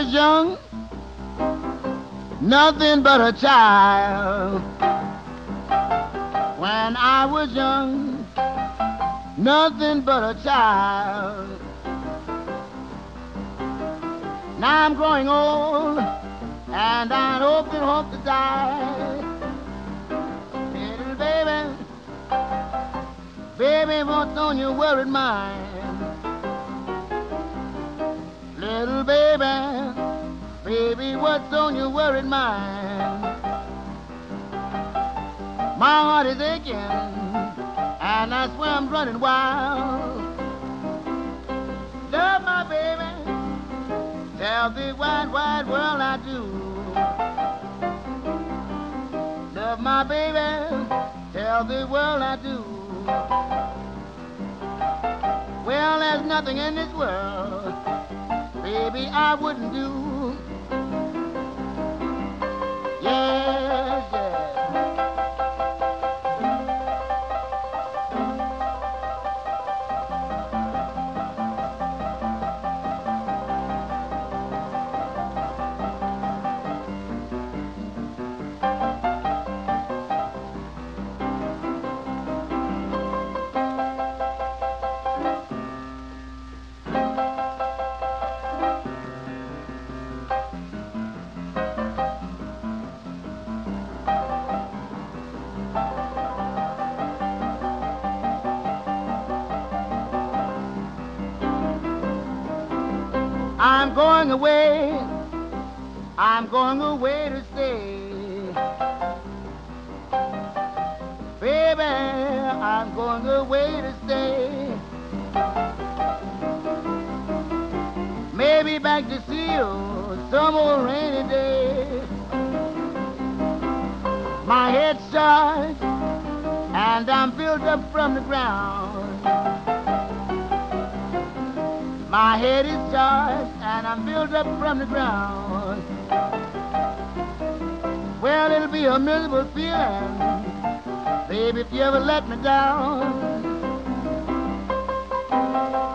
was young, nothing but a child. When I was young, nothing but a child. Now I'm growing old, and I hope to die. Little baby, baby, what's on your worried mind? Little baby, baby, what's on your worried mind? My heart is aching, and that's why I'm running wild. Love my baby, tell the wide, wide world I do. Love my baby, tell the world I do. Well, there's nothing in this world, baby, I wouldn't do. Yes, yes. I'm going away to stay. Baby, I'm going away to stay. Maybe back to see you some old rainy day. My head's charged and I'm built up from the ground. My head is charged and I'm built up from the ground. Well, it'll be a miserable feeling, baby, if you ever let me down.